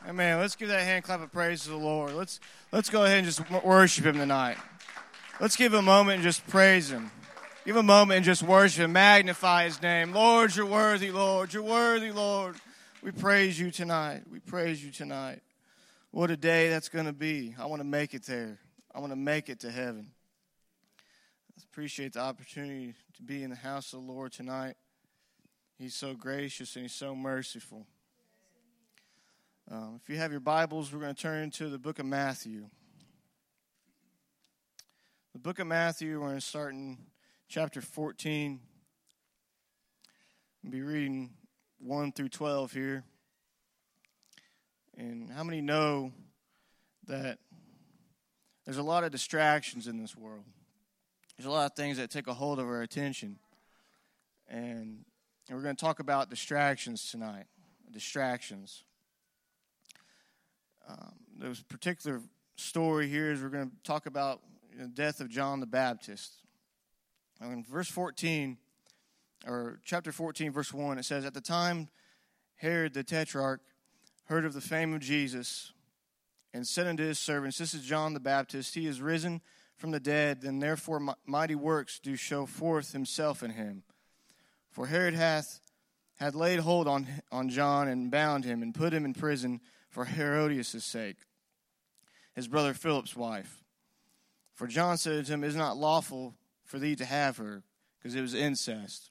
Amen. Let's give that hand clap of praise to the Lord. Let's go ahead and just worship Him tonight. Let's give a moment and just praise Him. Give a moment and just worship Him. Magnify His name. Lord, You're worthy, Lord. You're worthy, Lord. We praise You tonight. We praise You tonight. What a day that's going to be. I want to make it there. I want to make it to heaven. I appreciate the opportunity to be in the house of the Lord tonight. He's so gracious and He's so merciful. If you have your Bibles, we're going to turn to the book of Matthew. The book of Matthew, we're going to start in chapter 14. We'll be reading 1 through 12 here. And how many know that there's a lot of distractions in this world? There's a lot of things that take a hold of our attention. And we're going to talk about distractions tonight. Distractions. There's a particular story here is we're going to talk about the death of John the Baptist. In verse 14, or chapter 14, verse 1, it says, "At the time Herod the Tetrarch heard of the fame of Jesus, and said unto his servants, This is John the Baptist. He is risen from the dead, and therefore mighty works do show forth himself in him. For Herod had laid hold on John, and bound him, and put him in prison for Herodias' sake, his brother Philip's wife. For John said to him, It is not lawful for thee to have her, because it was incest.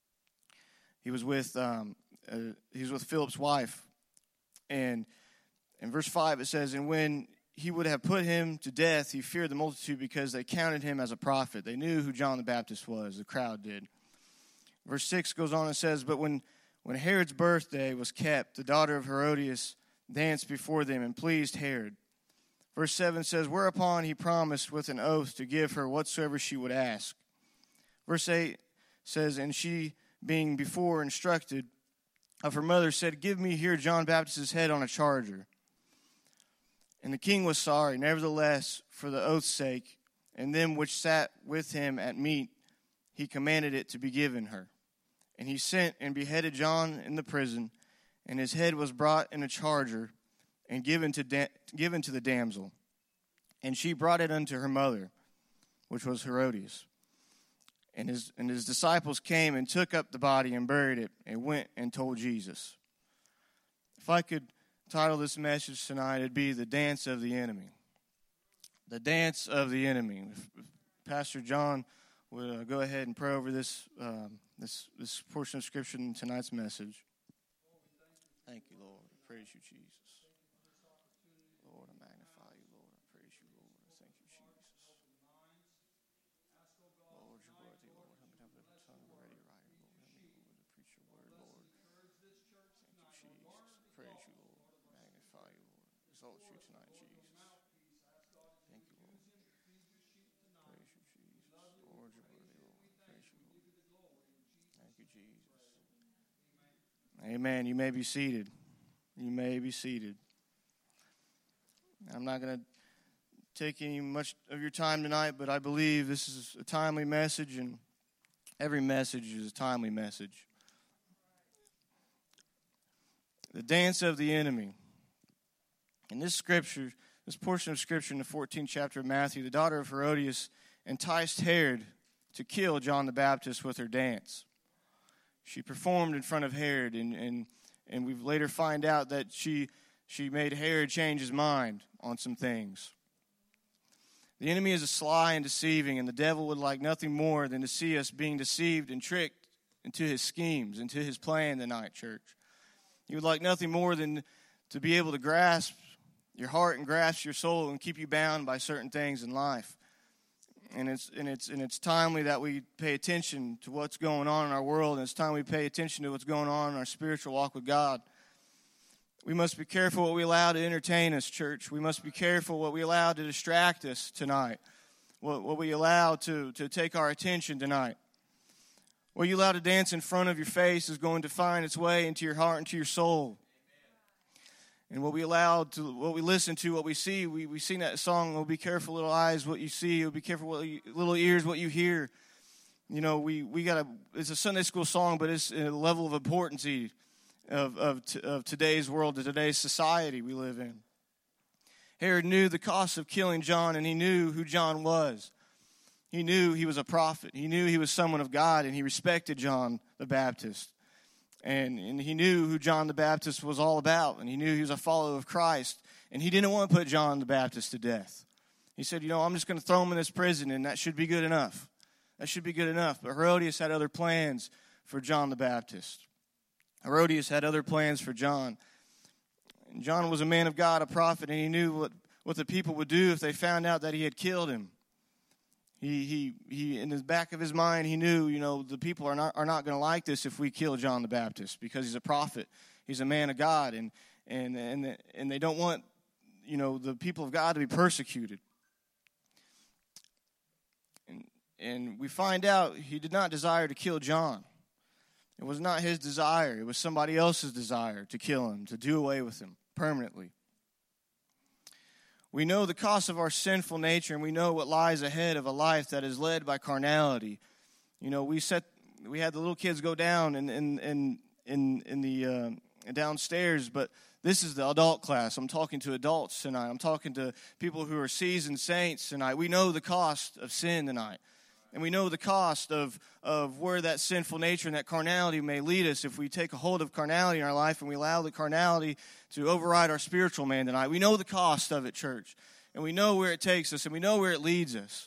He was with Philip's wife. And in verse 5 it says, And when he would have put him to death, he feared the multitude, because they counted him as a prophet. They knew who John the Baptist was, the crowd did. Verse 6 goes on and says, But when Herod's birthday was kept, the daughter of Herodias danced before them and pleased Herod. Verse 7 says, Whereupon he promised with an oath to give her whatsoever she would ask. Verse 8 says, And she, being before instructed of her mother, said, Give me here John Baptist's head on a charger. And the king was sorry, nevertheless, for the oath's sake, and them which sat with him at meat, he commanded it to be given her. And he sent and beheaded John in the prison, and his head was brought in a charger, and given to the damsel. And she brought it unto her mother, which was Herodias. And his disciples came and took up the body and buried it, and went and told Jesus. If I could title this message tonight, it'd be The Dance of the Enemy. The Dance of the Enemy. If Pastor John would go ahead and pray over this portion of Scripture in tonight's message. Thank you, Lord. I praise You, Jesus. Lord, I magnify You, Lord. I praise You, Lord. I thank You, Jesus. Lord, You're worthy, Lord. Help me to have the tongue ready right, Lord. Help me, Lord, to preach Your word, Lord. Thank You, Jesus. Praise You, Lord. Magnify You, Lord. Exalt You tonight, Jesus. Thank You, Lord. Praise You, Jesus. Lord, You're worthy, Lord. Praise You, Lord. Thank You, Jesus. Amen. You may be seated. You may be seated. I'm not going to take any much of your time tonight, but I believe this is a timely message, and every message is a timely message. The dance of the enemy. In this scripture, this portion of Scripture in the 14th chapter of Matthew, the daughter of Herodias enticed Herod to kill John the Baptist with her dance. She performed in front of Herod, and we later find out that she made Herod change his mind on some things. The enemy is sly and deceiving, and the devil would like nothing more than to see us being deceived and tricked into his schemes, into his plan tonight, church. He would like nothing more than to be able to grasp your heart and grasp your soul and keep you bound by certain things in life. And it's timely that we pay attention to what's going on in our world, and it's time we pay attention to what's going on in our spiritual walk with God. We must be careful what we allow to entertain us, church. We must be careful what we allow to distract us tonight, what we allow to take our attention tonight. What you allow to dance in front of your face is going to find its way into your heart and to your soul. And what we allow to, what we listen to, what we see, we sing that song, "Oh, be careful, little eyes, what you see. Oh, be careful, little ears, what you hear." You know, we got it's a Sunday school song, but it's a level of importance. of today's world, of today's society we live in. Herod knew the cost of killing John, and he knew who John was. He knew he was a prophet. He knew he was someone of God, and he respected John the Baptist. And he knew who John the Baptist was all about, and he knew he was a follower of Christ. And he didn't want to put John the Baptist to death. He said, I'm just going to throw him in this prison, and that should be good enough. That should be good enough. But Herodias had other plans for John the Baptist. Herodias had other plans for John. And John was a man of God, a prophet, and he knew what the people would do if they found out that he had killed him. He in the back of his mind, he knew, the people are not going to like this if we kill John the Baptist, because he's a prophet. He's a man of God, and they don't want, the people of God to be persecuted. And we find out he did not desire to kill John. It was not his desire. It was somebody else's desire to kill him, to do away with him permanently. We know the cost of our sinful nature, and we know what lies ahead of a life that is led by carnality. We had the little kids go down in the downstairs, but this is the adult class. I'm talking to adults tonight. I'm talking to people who are seasoned saints tonight. We know the cost of sin tonight. And we know the cost of where that sinful nature and that carnality may lead us if we take a hold of carnality in our life and we allow the carnality to override our spiritual man tonight. We know the cost of it, church. And we know where it takes us, and we know where it leads us.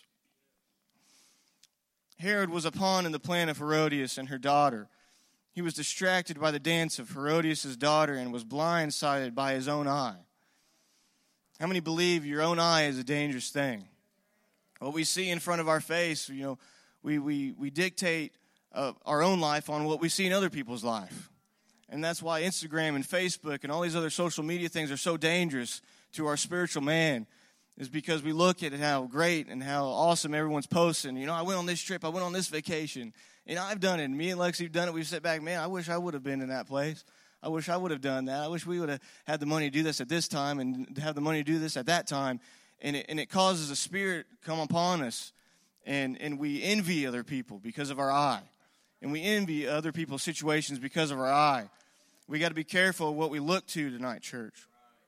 Herod was a pawn in the plan of Herodias and her daughter. He was distracted by the dance of Herodias' daughter and was blindsided by his own eye. How many believe your own eye is a dangerous thing? What we see in front of our face, we dictate our own life on what we see in other people's life. And that's why Instagram and Facebook and all these other social media things are so dangerous to our spiritual man, is because we look at how great and how awesome everyone's posting. I went on this trip, I went on this vacation. I've done it. Me and Lexi have done it. We've sat back, man, I wish I would have been in that place. I wish I would have done that. I wish we would have had the money to do this at this time and have the money to do this at that time. And it causes a spirit come upon us, and we envy other people because of our eye. And we envy other people's situations because of our eye. We got to be careful of what we look to tonight, church.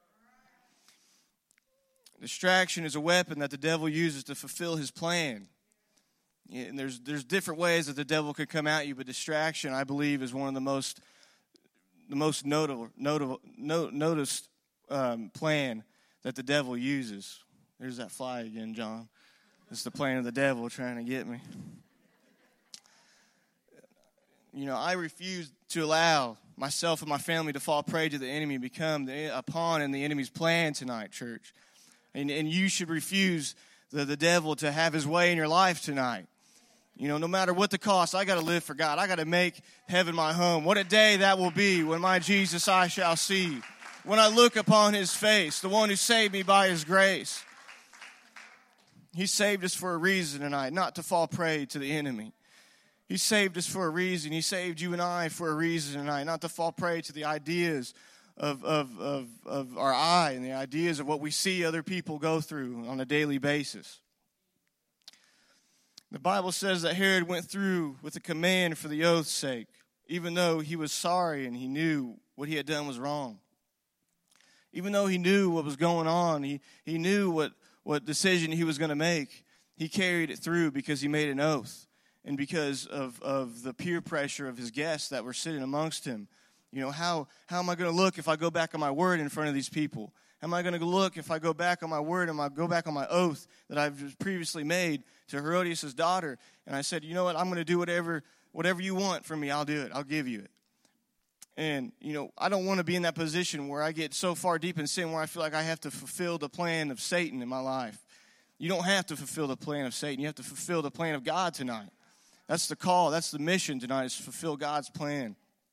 Distraction is a weapon that the devil uses to fulfill his plan. And there's different ways that the devil could come at you, but distraction, I believe, is one of the most noticed plan that the devil uses. There's that fly again, John. It's the plan of the devil trying to get me. I refuse to allow myself and my family to fall prey to the enemy and become a pawn in the enemy's plan tonight, church. And you should refuse the devil to have his way in your life tonight. No matter what the cost, I got to live for God. I got to make heaven my home. What a day that will be when my Jesus I shall see. When I look upon his face, the one who saved me by his grace. He saved us for a reason tonight, not to fall prey to the enemy. He saved us for a reason. He saved you and I for a reason tonight, not to fall prey to the ideas of our eye and the ideas of what we see other people go through on a daily basis. The Bible says that Herod went through with a command for the oath's sake, even though he was sorry and he knew what he had done was wrong. Even though he knew what was going on, he knew what decision he was going to make, he carried it through because he made an oath and because of the peer pressure of his guests that were sitting amongst him. How am I going to look if I go back on my word in front of these people? How am I going to look if I go back on my word and I go back on my oath that I've previously made to Herodias' daughter? And I said, you know what, I'm going to do whatever you want from me, I'll do it. I'll give you it. And, I don't want to be in that position where I get so far deep in sin where I feel like I have to fulfill the plan of Satan in my life. You don't have to fulfill the plan of Satan. You have to fulfill the plan of God tonight. That's the call. That's the mission tonight, is to fulfill God's plan.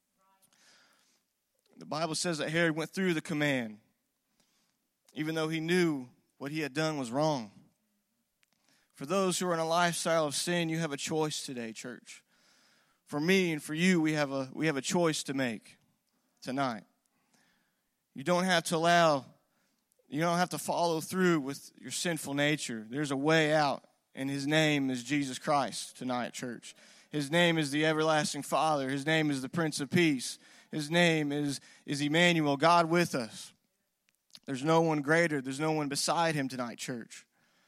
The Bible says that Herod went through the command, even though he knew what he had done was wrong. For those who are in a lifestyle of sin, you have a choice today, church. For me and for you, we have a choice to make tonight. You don't have to follow through with your sinful nature. There's a way out, and his name is Jesus Christ tonight, church. His name is the everlasting Father. His name is the Prince of Peace. His name is Emmanuel, God with us. There's no one greater. There's no one beside him tonight, church.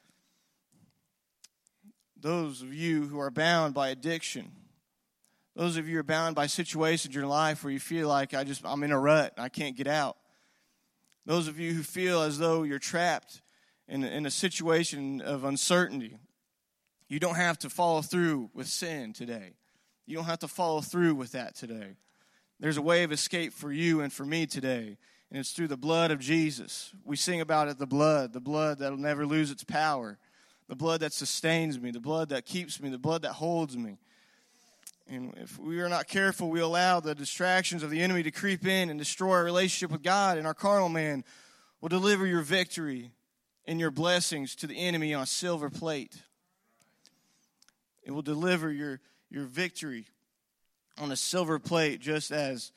Those of you who are bound by addiction, those of you who are bound by situations in your life where you feel like I'm in a rut and I can't get out. Those of you who feel as though you're trapped in a situation of uncertainty. You don't have to follow through with sin today. You don't have to follow through with that today. There's a way of escape for you and for me today, and it's through the blood of Jesus. We sing about it, the blood that will never lose its power, the blood that sustains me, the blood that keeps me, the blood that holds me. And if we are not careful, we allow the distractions of the enemy to creep in and destroy our relationship with God, and our carnal man will deliver your victory and your blessings to the enemy on a silver plate. It will deliver your victory on a silver plate, just as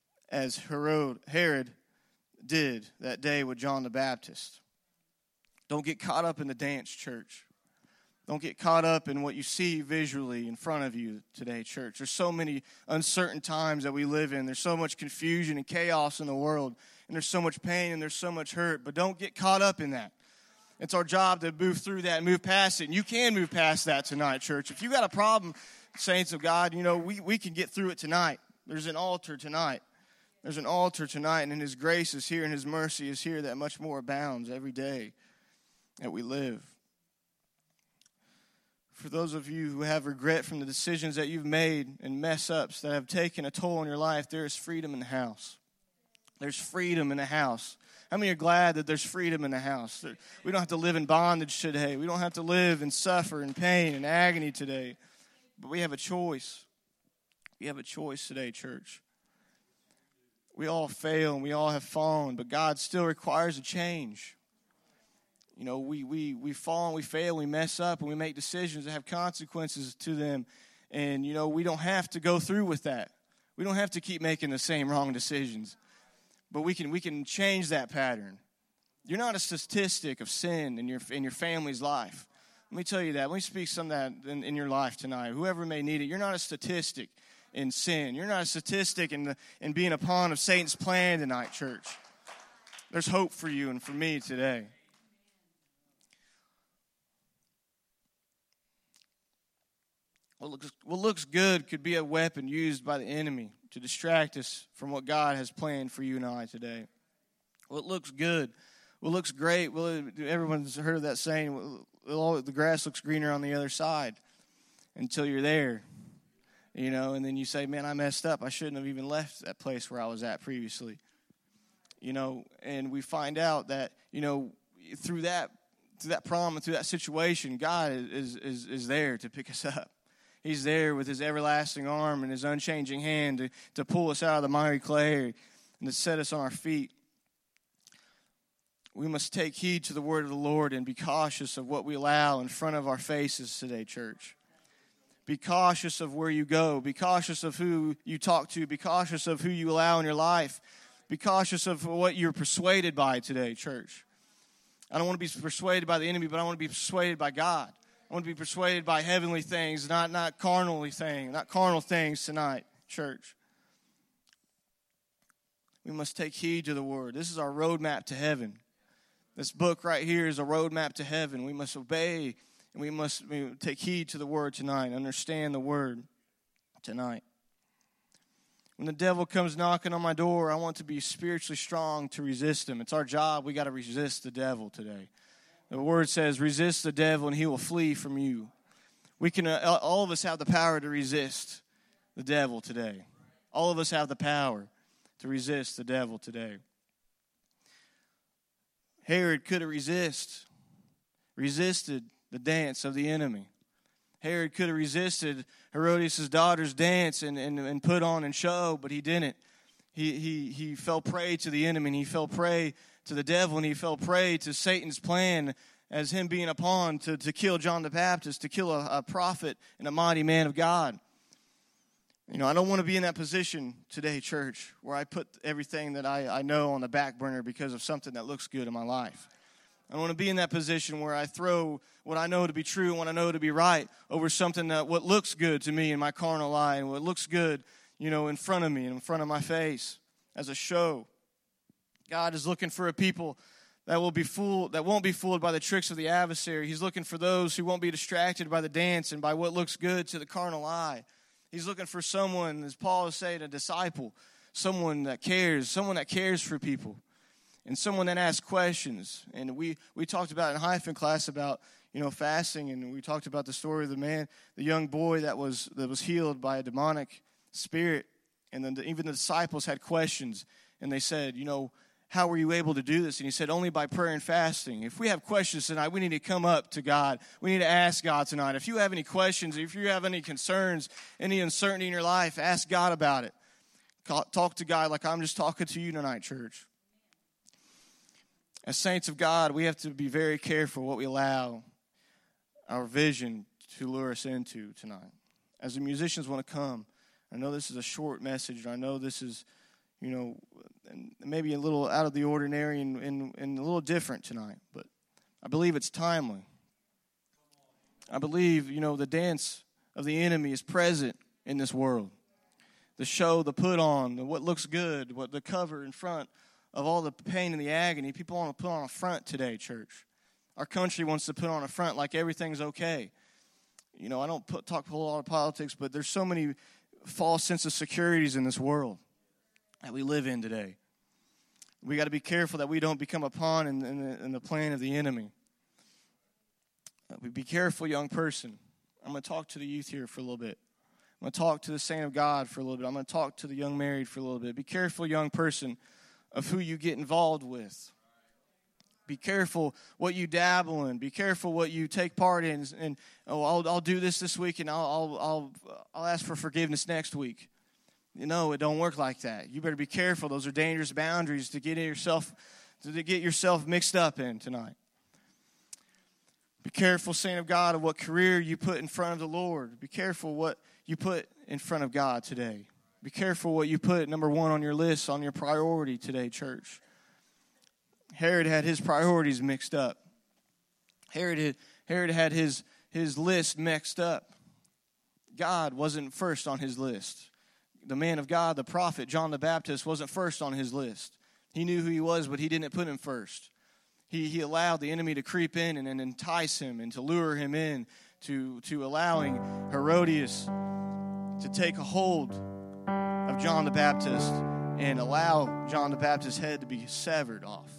Herod did that day with John the Baptist. Don't get caught up in the dance, church. Don't get caught up in what you see visually in front of you today, church. There's so many uncertain times that we live in. There's so much confusion and chaos in the world. And there's so much pain and there's so much hurt. But don't get caught up in that. It's our job to move through that and move past it. And you can move past that tonight, church. If you got a problem, saints of God, we can get through it tonight. There's an altar tonight. There's an altar tonight, and His grace is here and His mercy is here that much more abounds every day that we live. For those of you who have regret from the decisions that you've made and mess-ups that have taken a toll on your life, there is freedom in the house. There's freedom in the house. How many are glad that there's freedom in the house? We don't have to live in bondage today. We don't have to live and suffer in pain and agony today. But we have a choice. We have a choice today, church. We all fail and we all have fallen, but God still requires a change. We fall and we fail, we mess up, and we make decisions that have consequences to them. And, we don't have to go through with that. We don't have to keep making the same wrong decisions. But we can change that pattern. You're not a statistic of sin in your family's life. Let me tell you that. Let me speak some of that in your life tonight. Whoever may need it, you're not a statistic in sin. You're not a statistic in being a pawn of Satan's plan tonight, church. There's hope for you and for me today. What looks good could be a weapon used by the enemy to distract us from what God has planned for you and I today. What looks good, what looks great, everyone's heard of that saying, the grass looks greener on the other side until you're there, and then you say, man, I messed up. I shouldn't have even left that place where I was at previously. And we find out that, through that problem, through that situation, God is there to pick us up. He's there with His everlasting arm and His unchanging hand to pull us out of the miry clay and to set us on our feet. We must take heed to the word of the Lord and be cautious of what we allow in front of our faces today, church. Be cautious of where you go. Be cautious of who you talk to. Be cautious of who you allow in your life. Be cautious of what you're persuaded by today, church. I don't want to be persuaded by the enemy, but I want to be persuaded by God. I want to be persuaded by heavenly things, not carnal things tonight, church. We must take heed to the word. This is our roadmap to heaven. This book right here is a roadmap to heaven. We must obey, and we must take heed to the word tonight, understand the word tonight. When the devil comes knocking on my door, I want to be spiritually strong to resist him. It's our job. We got to resist the devil today. The word says, resist the devil and he will flee from you. We can, all of us have the power to resist the devil today. All of us have the power to resist the devil today. Herod could have resisted the dance of the enemy. Herod could have resisted Herodias' daughter's dance and put on and show, but he didn't. He fell prey to the enemy, and he fell prey to the devil, and he fell prey to Satan's plan as him being a pawn to kill John the Baptist, to kill a prophet and a mighty man of God. I don't want to be in that position today, church, where I put everything that I know on the back burner because of something that looks good in my life. I don't want to be in that position where I throw what I know to be true and what I know to be right over something what looks good to me in my carnal eye and what looks good, in front of me and in front of my face as a show. God is looking for a people that won't be fooled by the tricks of the adversary. He's looking for those who won't be distracted by the dance and by what looks good to the carnal eye. He's looking for someone, as Paul is saying, a disciple, someone that cares for people, and someone that asks questions. And we talked about in hyphen class about fasting, and we talked about the story of the young boy that was healed by a demonic spirit, and then even the disciples had questions, and they said, how were you able to do this? And he said, only by prayer and fasting. If we have questions tonight, we need to come up to God. We need to ask God tonight. If you have any questions, if you have any concerns, any uncertainty in your life, ask God about it. Talk to God like I'm just talking to you tonight, church. As saints of God, we have to be very careful what we allow our vision to lure us into tonight. As the musicians want to come, I know this is a short message, and I know this is, maybe a little out of the ordinary and a little different tonight, but I believe it's timely. I believe, the dance of the enemy is present in this world. The show, the put on, what looks good, what the cover in front of all the pain and the agony. People want to put on a front today, church. Our country wants to put on a front like everything's okay. I don't talk a whole lot of politics, but there's so many false sense of securities in this world that we live in today. We got to be careful that we don't become a pawn in the plan of the enemy. Be careful, young person. I'm going to talk to the youth here for a little bit. I'm going to talk to the saint of God for a little bit. I'm going to talk to the young married for a little bit. Be careful, young person, of who you get involved with. Be careful what you dabble in. Be careful what you take part in. And I'll do this week, and I'll ask for forgiveness next week. It don't work like that. You better be careful. Those are dangerous boundaries to get yourself mixed up in tonight. Be careful, saint of God, of what career you put in front of the Lord. Be careful what you put in front of God today. Be careful what you put number one on your list, on your priority today, church. Herod had his priorities mixed up. Herod had his list mixed up. God wasn't first on his list. The man of God, the prophet, John the Baptist, wasn't first on his list. He knew who he was, but he didn't put him first. He allowed the enemy to creep in and entice him and to lure him in to allowing Herodias to take a hold of John the Baptist and allow John the Baptist's head to be severed off.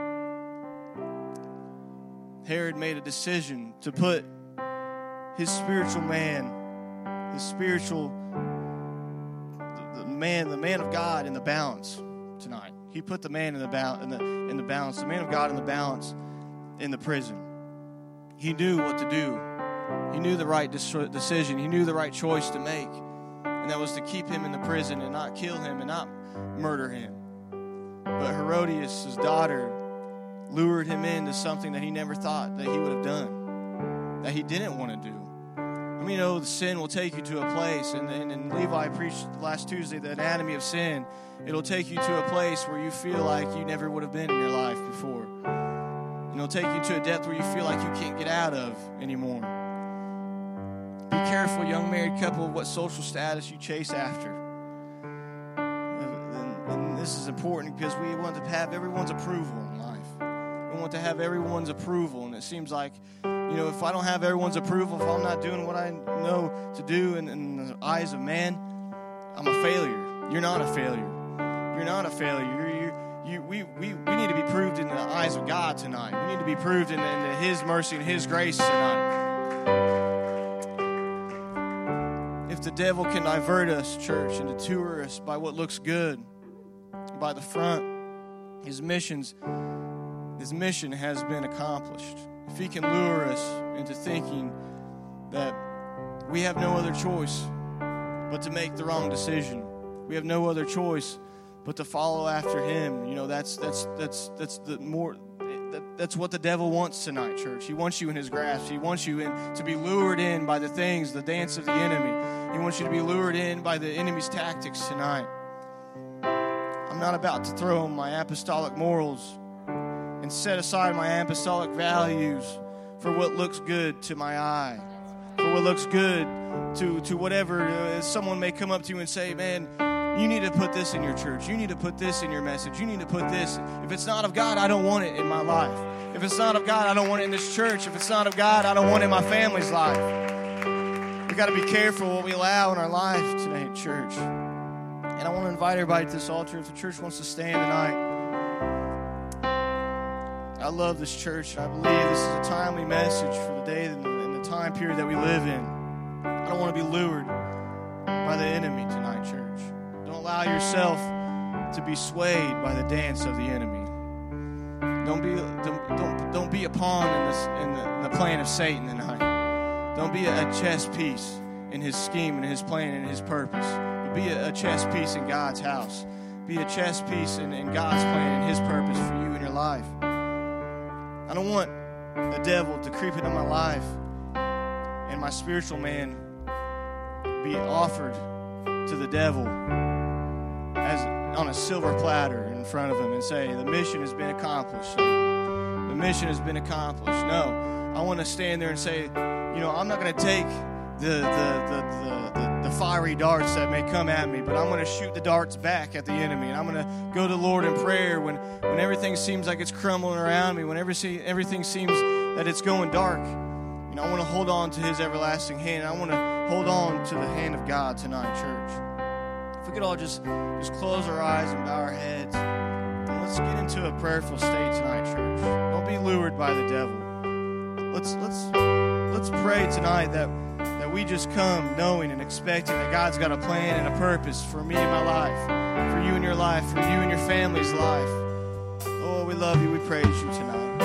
Herod made a decision to put his spiritual man, the man of God in the balance tonight. He put the man in the balance, the man of God in the balance in the prison. He knew what to do. He knew the right decision. He knew the right choice to make, and that was to keep him in the prison and not kill him and not murder him. But Herodias' daughter lured him into something that he never thought that he would have done, that he didn't want to do. The sin will take you to a place, and Levi preached last Tuesday the anatomy of sin. It'll take you to a place where you feel like you never would have been in your life before. And it'll take you to a depth where you feel like you can't get out of anymore. Be careful, young married couple, of what social status you chase after. And this is important because we want to have everyone's approval in life. We want to have everyone's approval, and it seems like, if I don't have everyone's approval, if I'm not doing what I know to do in the eyes of man, I'm a failure. You're not a failure. You're not a failure. We need to be proved in the eyes of God tonight. We need to be proved in His mercy and His grace tonight. If the devil can divert us, church, and detour us by what looks good, by the front, his mission has been accomplished. If he can lure us into thinking that we have no other choice but to make the wrong decision, we have no other choice but to follow after him. That's what the devil wants tonight, church. He wants you in his grasp. He wants you to be lured in by the things, the dance of the enemy. He wants you to be lured in by the enemy's tactics tonight. I'm not about to throw my apostolic morals and set aside my apostolic values for what looks good to my eye, for what looks good to whatever. Someone may come up to you and say, man, you need to put this in your church. You need to put this in your message. You need to put this. If it's not of God, I don't want it in my life. If it's not of God, I don't want it in this church. If it's not of God, I don't want it in my family's life. We've got to be careful what we allow in our life today at church. And I want to invite everybody to this altar. If the church wants to stand tonight, I love this church. I believe this is a timely message for the day and the time period that we live in. I don't want to be lured by the enemy tonight, church. Don't allow yourself to be swayed by the dance of the enemy. Don't be a pawn in the plan of Satan tonight. Don't be a chess piece in his scheme and his plan and his purpose. But be a chess piece in God's house. Be a chess piece in God's plan and his purpose for you in your life. I don't want the devil to creep into my life and my spiritual man be offered to the devil as on a silver platter in front of him and say, the mission has been accomplished. The mission has been accomplished. No, I want to stand there and say, I'm not going to take the fiery darts that may come at me, but I'm going to shoot the darts back at the enemy, and I'm going to go to the Lord in prayer when everything seems like it's crumbling around me, when everything seems that it's going dark. I want to hold on to his everlasting hand. I want to hold on to the hand of God tonight, church. If we could all just close our eyes and bow our heads, and let's get into a prayerful state tonight, church. Don't be lured by the devil. Let's pray tonight that we just come knowing and expecting that God's got a plan and a purpose for me and my life, for you and your life, for you and your family's life. Oh, we love you. We praise you tonight.